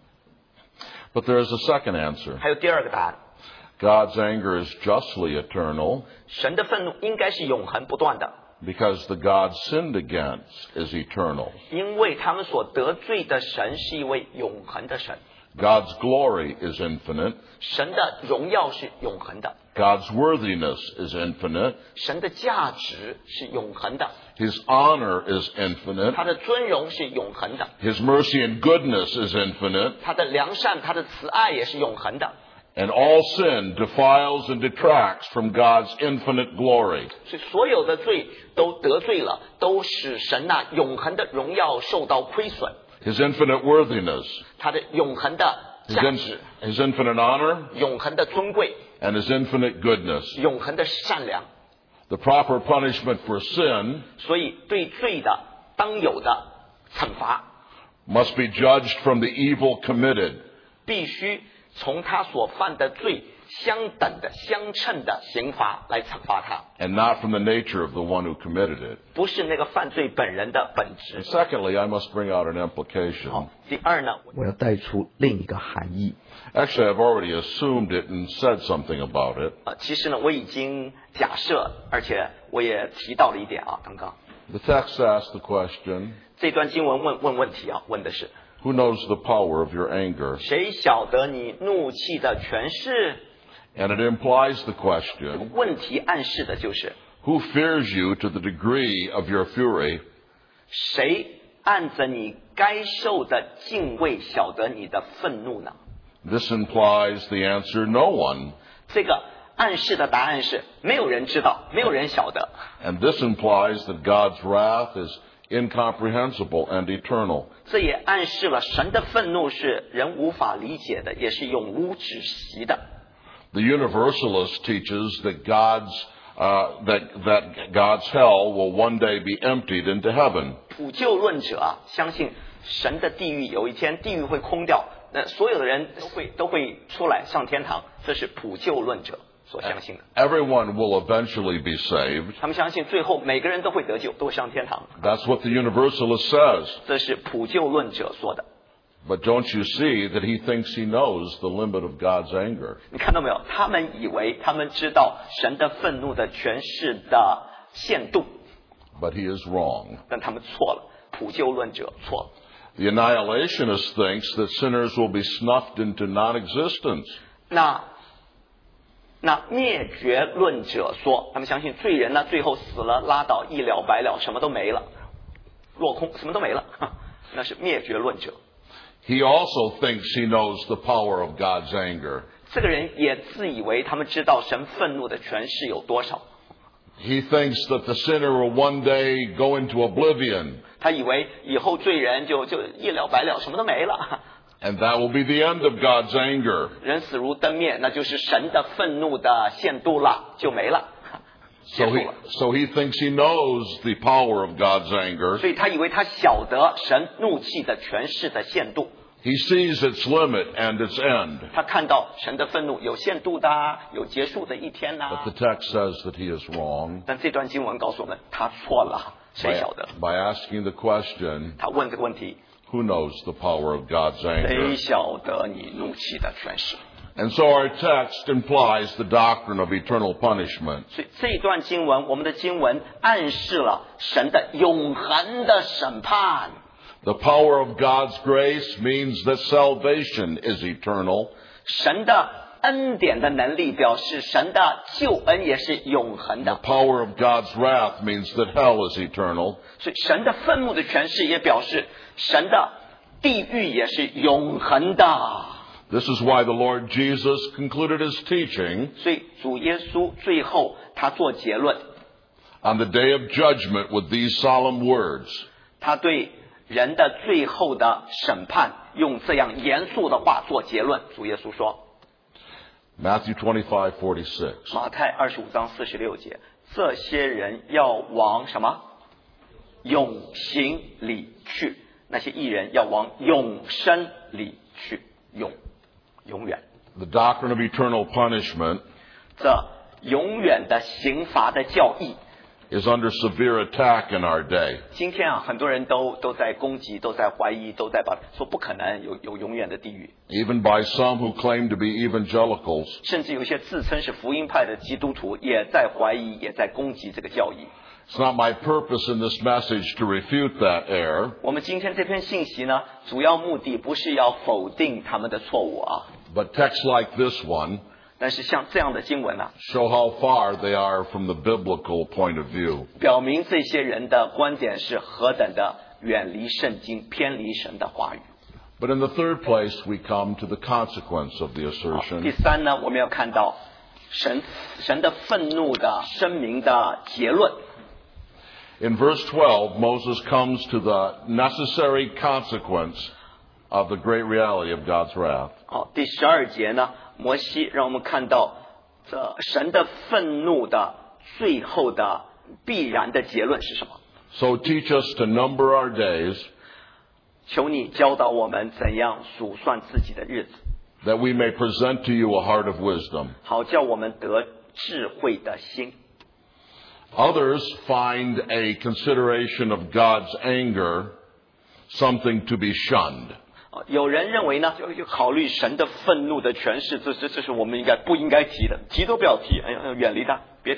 But there is a second answer. 还有第二个答案， God's anger is justly eternal 神的愤怒应该是永恒不断的， because the God sinned against is eternal. 因为他们所得罪的神是一位永恒的神， God's glory is infinite. 神的荣耀是永恒的， God's worthiness is infinite. 神的价值是永恒的， His honor is infinite. 他的尊荣是永恒的， His mercy and goodness is infinite. 他的良善、他的慈爱也是永恒的。 And all sin defiles and detracts from God's infinite glory. 所以所有的罪都得罪了，都使神那永恒的荣耀受到亏损。 His infinite worthiness, 他的永恒的 his, 价 in, 值、 his infinite honor, 永恒的尊贵、 and his infinite goodness. 永恒的善良。 The proper punishment for sin 所以对罪的当有的惩罚， must be judged from the evil committed. 必须从他所犯的罪相等的、相称的刑罚来惩罚他， and not from the nature of the one who committed it. 不是那个犯罪本人的本质 And。secondly, I must bring out an 好 implication.， 第二呢， 我要带出另一个含义。 Actually, I've already assumed it and said something about it. 呃，其实呢，我已经假设，而且我也提到了一点啊，刚刚 The text asks the question, 这段经文问问问题啊，问的是 Who knows the power of your anger? 谁晓得你怒气的权势？ And it implies the question, 问题暗示的就是 who fears you to the degree of your fury? 谁按着你该受的敬畏晓得你的愤怒呢？ This implies the answer, no one. 这个暗示的答案是没有人知道，没有人晓得。 And this implies that God's wrath is incomprehensible and eternal. 这也暗示了神的愤怒是人无法理解的，也是永无止息的。 The Universalist teaches that God's uh, that that God's hell will one day be emptied into heaven. 普救论者啊，相信神的地狱有一天地狱会空掉，那所有的人都会都会出来上天堂，这是普救论者所相信的。 Everyone will eventually be saved. 他们相信最后每个人都会得救，都会上天堂。 That's what the Universalist says. 这是普救论者说的。 But don't you see that he thinks he knows the limit of God's anger? 你看到没有？他们以为他们知道神的愤怒的权势的限度， But he is wrong. 但他们错了。普救论者错了。 The annihilationist thinks that sinners will be snuffed into non-existence. 那那灭绝论者说，他们相信罪人呢，最后死了拉倒，一了百了，什么都没了，落空，什么都没了。那是灭绝论者。 He also thinks he knows the power of God's anger. 这个人也自以为他们知道神愤怒的权势有多少。 He thinks that the sinner will one day go into oblivion, 他以为以后罪人就就一了百了，什么都没了。 and that will be the end of God's anger. 人死如灯灭，那就是神的愤怒的限度了，就没了。 So he, so he thinks he knows the power of God's anger. 所以他以为他晓得神怒气的权势的限度。 He sees its limit and its end. 他看到神的愤怒有限度的啊，有结束的一天呐、 But the text says that he is wrong 但这段经文告诉我们，他错了。谁 by, 晓得？ by asking the question, 他问这个问题： who knows the power of God's 谁 anger? 晓得你怒气的权势？ And so our text implies the doctrine of eternal punishment. 所以这一段经文，我们的经文暗示了神的永恒的审判。 The power of God's grace means that salvation is eternal. 神的恩典的能力表示神的救恩也是永恒 The 的。 power of God's wrath means that hell is eternal. 所以神的愤怒的权势也表示神的地狱也是永恒的。 This is why the Lord Jesus concluded his teaching 所以主耶稣最后他做结论， on the day of judgment with these solemn words. 他对人的最后的审判用这样严肃的话做结论。主耶稣说， Matthew twenty-five forty-six. 马太二十五章四十六节，这些人要往什么？永刑里去，那些义人要往永生里去，永永远。 The doctrine of eternal punishment 这永远的刑罚的教义， is under severe attack in our day. 今天啊，很多人都都在攻击，都在怀疑，都在把说不可能有有永远的地狱， Even by some who claim to be evangelicals. 甚至有一些自称是福音派的基督徒也在怀疑，也在攻击这个教义。 It's not my purpose in this message to refute that error, 我们今天这篇信息呢，主要目的不是要否定他们的错误啊， but texts like this one 但是像这样的经文啊， show how far they are from the biblical point of view. 表明这些人的观点是何等的远离圣经，偏离神的话语。 But in the third place, we come to the consequence of the 第 assertion. 三呢，我们要看到神神的愤怒的声明的结论。 In verse twelve, Moses comes to the necessary consequence of the great reality of God's wrath. 好，第十二节呢，摩西让我们看到这神的愤怒的最后的必然的结论是什么？ So teach us to number our days, 求你教导我们怎样数算自己的日子， that we may present to you a heart of wisdom. 好叫我们得智慧的心。 Others find a consideration of God's anger something to be shunned. 啊，有人认为呢，就就考虑神的愤怒的权势，这这这是我们应该不应该提的，提都不要提，哎呀，远离它，别提。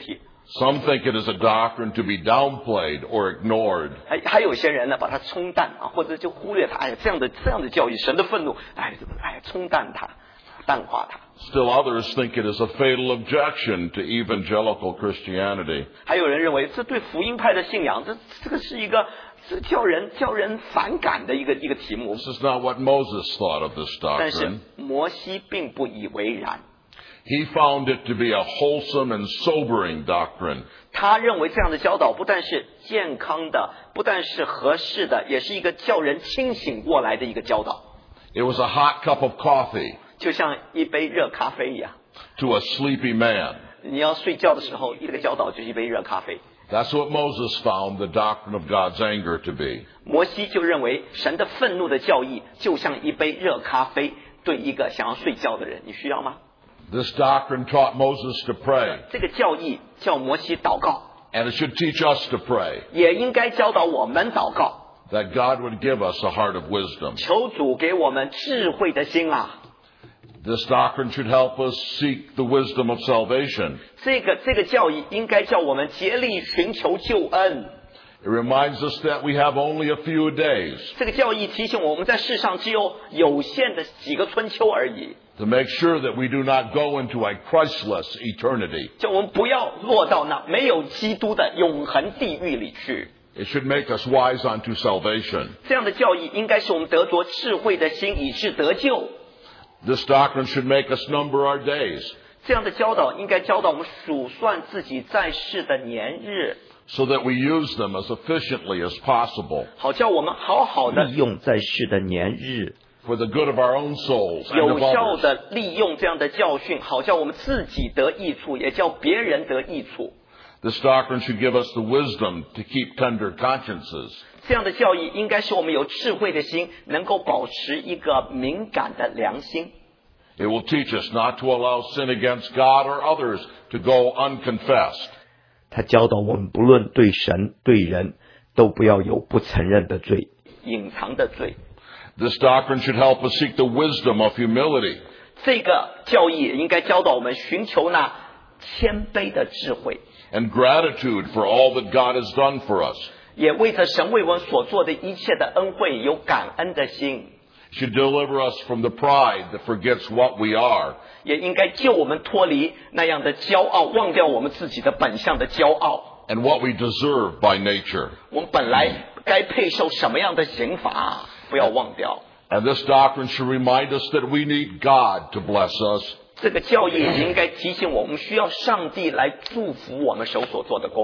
Some think it is a doctrine to be downplayed or ignored. 还还有些人呢，把它冲淡啊，或者就忽略它。哎呀，这样的这样的教育，神的愤怒，哎，哎，冲淡它，淡化它。 Still others think it is a fatal objection to evangelical Christianity. 还有人认为这对福音派的信仰，这这个是一个是叫人叫人反感的一个一个题目。 This is not what Moses thought of this 但是 doctrine. 摩西并不以为然。 He found it to be a wholesome and sobering doctrine. 他认为这样的教导不但是健康的，不但是合适的，也是一个叫人清醒过来的一个教导。 It was a hot cup of coffee 就像一杯热咖啡一样， to a sleepy man. 你要睡觉的时候，一个教导就是一杯热咖啡。 That's what Moses found the doctrine of God's anger to be. 摩西就认为神的愤怒的教义就像一杯热咖啡，对一个想要睡觉的人，你需要吗？ This doctrine taught Moses to pray, 这个教义叫摩西祷告， and it should teach us to pray, 也应该教导我们祷告， that God would give us a heart of wisdom. 求主给我们智慧的心啊！ This doctrine should help us seek the wisdom of salvation. 这个这个教义应该叫我们竭力寻求救恩。 It reminds us that we have only a few days 这个教义提醒我们在世上只有有限的几个春秋而已， to make sure that we do not go into a Christless eternity. 叫我们不要落到那没有基督的永恒地狱里去。 It should make us wise unto salvation. 这样的教义应该是我们得着智慧的心，以致得救。 This doctrine should make us number our days 这样的教导应该教导我们数算自己在世的年日， so that we use them as efficiently as possible 好叫我们好好的利用在世的年日， for the good of our own souls and 有 of 效 others. 的利用这样的教训，好叫我们自己得益处，也叫别人得益处。 This doctrine should give us the wisdom to keep tender consciences. 这样的教义应该使我们有智慧的心，能够保持一个敏感的良心。 It will teach us not to allow sin against God or others to go unconfessed. 他教导我们不论对神对人，都不要有不承认的罪。 隐藏的罪， This doctrine should help us seek the wisdom of humility. 这个教义也应该教导我们寻求那谦卑的智慧， And gratitude for all that God has done for us. 也为着神为我们所做的一切的恩惠有感恩的心， Should deliver us from the pride that forgets what we are. 也应该救我们脱离那样的骄傲，忘掉我们自己的本相的骄傲。 And what we deserve by nature. 我们本来该配受什么样的刑罚，不要忘掉。 And this doctrine should remind us that we need God to bless us. 这个教义也应该提醒我们，需要上帝来祝福我们手所做的工。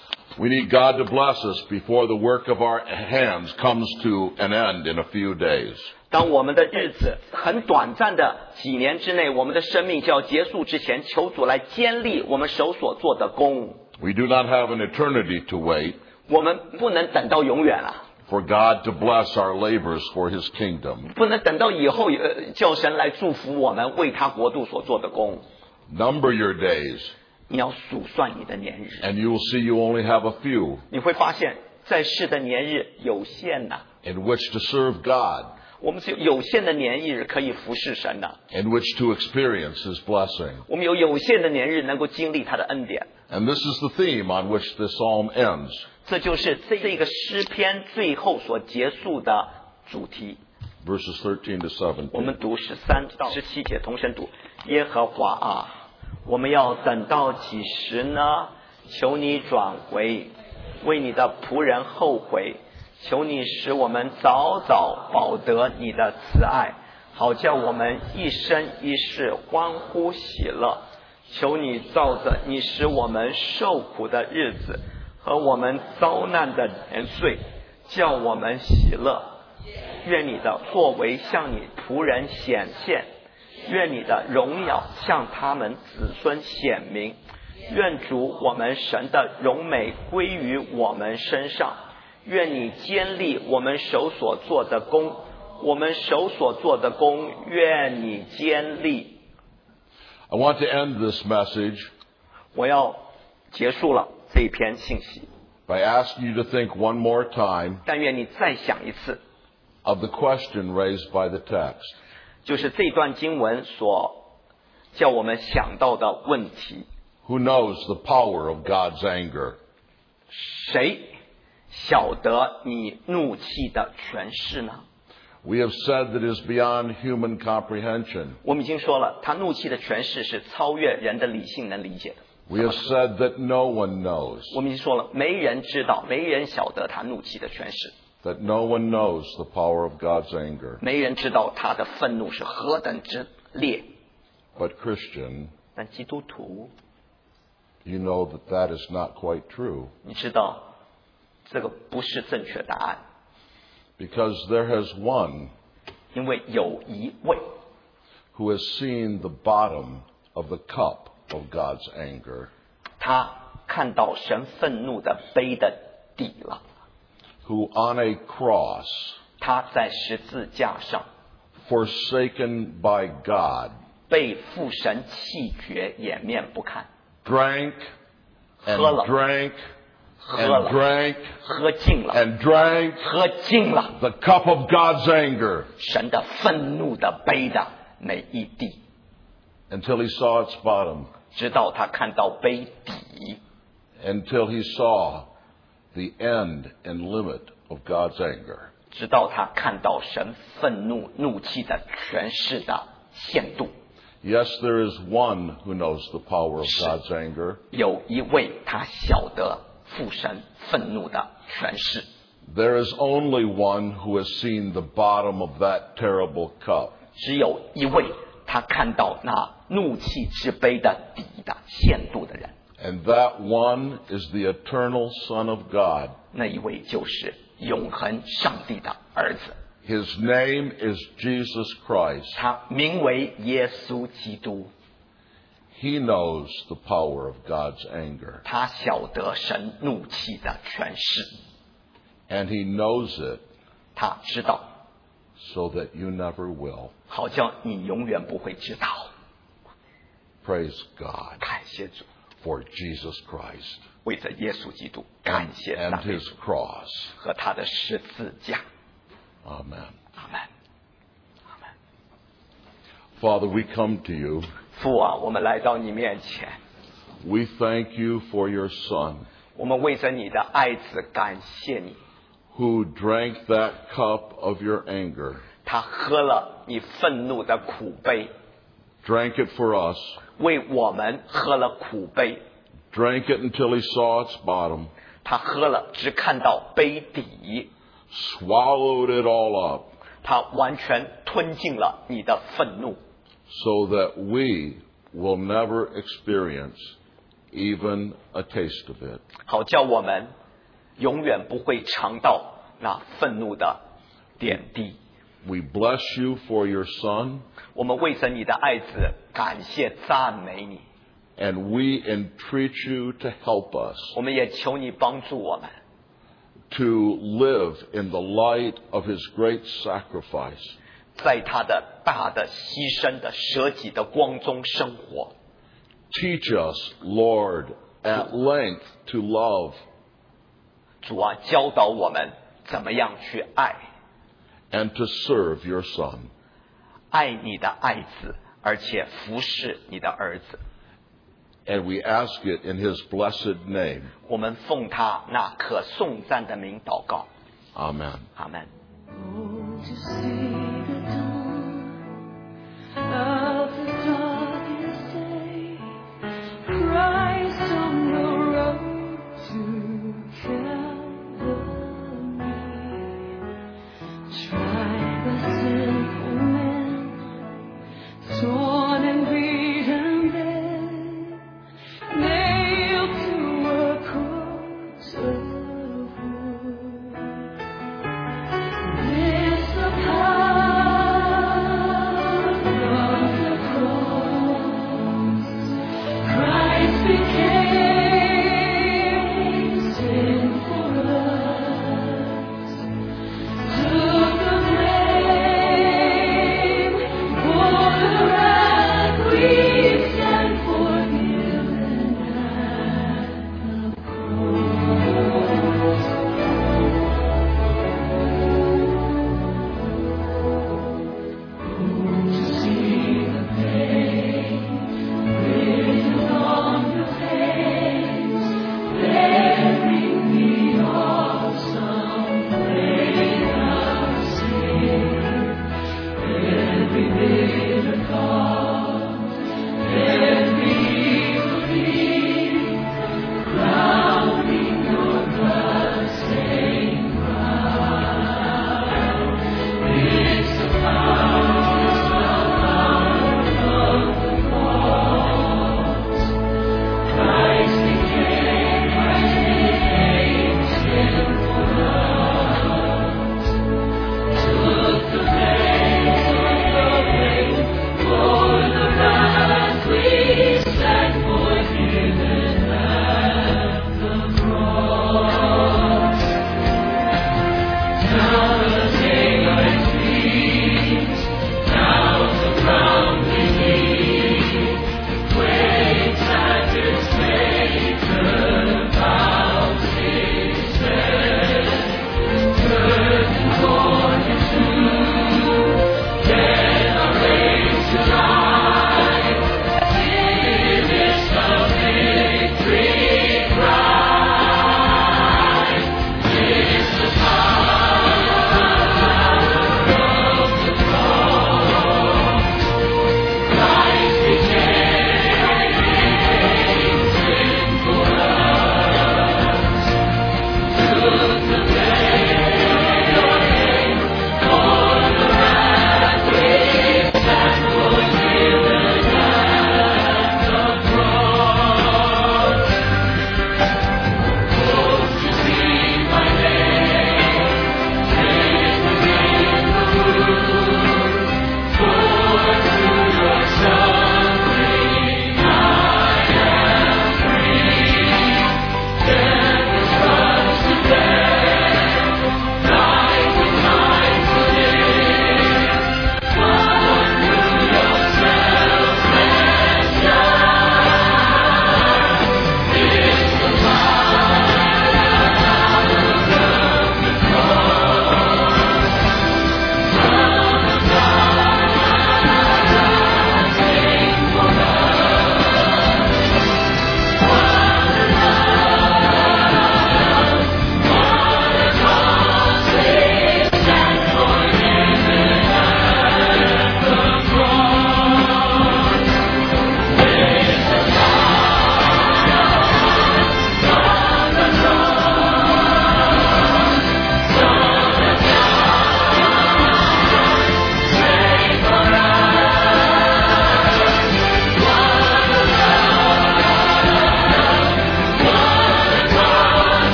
We need God to bless us before the work of our hands comes to an end in a few days. 当我们的日子很短暂的几年之内，我们的生命就要结束之前，求主来坚立我们手所做的工。 We do not have an eternity to wait 我们不能等到永远啊， for God to bless our labors for His kingdom. 不能等到以后呃叫神来祝福我们为他国度所做的工。 Number your days, 你要数算你的年日， and you will see you only have a few 你会发现在世的年日有限呐、 in which to serve God, 我们只有有限的年日可以服侍神呐、 in which to experience His blessing. 我们有有限的年日能够经历他的恩典。 And this is the theme on which this psalm ends. 这就是这这个诗篇最后所结束的主题。 Verses thirteen to 我 seventeen. 们读十三到十七节，同声读：耶和华啊，我们要等到几时呢？求你转回，为你的仆人后悔。求你使我们早早保得你的慈爱，好叫我们一生一世欢呼喜乐。求你照着你使我们受苦的日子和我们遭难的年岁，叫我们喜乐。愿你的作为向你仆人显现，愿你的荣耀向他们子孙显明。愿主我们神的荣美归于我们身上。愿你坚立我们手所做的工，我们手所做的工，愿你坚立。 I want to end this message 我要结束了这一篇信息， by asking you to think one more time 但愿你再想一次， of the question raised by the text. 就是这段经文所叫我们想到的问题。 Who knows the power of God's anger? 谁晓得你怒气的权势呢？ We have said that it is beyond human comprehension. 我们已经说了，他怒气的权势是超越人的理性能理解的。 We have said that no one knows. 我们已经说了，没人知道，没人晓得他怒气的权势。 That no one knows the power of God's anger. 没人知道他的愤怒是何等之烈。 But Christian, 但基督徒， you know that that is not quite true. 你知道这个不是正确答案， Because there has one 因为有一位 who has seen the bottom of the cup of God's anger, 他看到神愤怒的杯的底了。 who on a cross, 他在十字架上 forsaken by God, 被父神弃绝，掩面不看， drank and 喝了。 drank 喝 and 了， drank 喝尽了， and drank 喝尽了 the cup of God's anger 神的愤怒的杯的每一滴， until he saw its bottom, 直到他看到杯底， until he saw the end and limit of God's anger. 直到他看到神愤怒怒气的权势的限度。 Yes, there is one who knows the power of God's anger. 有一位他晓得父神愤怒的权势， There is only one who has seen the bottom of that terrible cup. 只有一位他看到那怒气之杯的底的限度的人， And that one is the eternal Son of God. 那一位就是永恒上帝的儿子， His name is Jesus Christ. 他名为耶稣基督。 He knows the power of God's anger. 他晓得神怒气的权势， And he knows it 他知道， so that you never will. 好叫你永远不会知道。 Praise God 感谢主， for Jesus Christ 为着耶稣基督，感谢 and 赞美 his 主 cross. 和他的十字架。 Amen. 阿门，阿门。 Father, we come to you. 父啊，我们来到你面前， We thank you for your Son 我们为着你的爱子感谢你。 who drank that cup of your anger, 他喝了你愤怒的苦杯， drank it for us, 为我们喝了苦杯。 drank it until he saw its bottom, 他喝了，只看到杯底， swallowed it all up, 他完全吞进了你的愤怒， so that we will never experience even a taste of it. 好叫我们永远不会尝到那愤怒的点滴。 We bless you for your Son, 我们为着你的爱子感谢赞美你， and we entreat you to help us 我们也求你帮助我们， to live in the light of his great sacrifice, 在他的大的牺牲的舍己的光中生活。 Teach us, Lord, at length to love 主啊，教导我们怎么样去爱， and to serve your Son. 爱你的爱子，而且服侍你的儿子。 And we ask it in his blessed name. 我们奉他那可颂赞的名祷告， Amen. 阿门。 Oh, to see the dawn of the darkest day, Christ on the road to Calvary, tried by sinful men, torn and beaten there, nailed to a cross of wood. This the power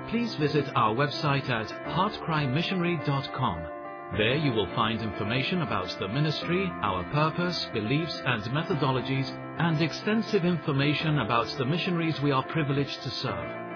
please visit our website at heartcry missionary dot com. There you will find information about the ministry, our purpose, beliefs and methodologies, and extensive information about the missionaries we are privileged to serve.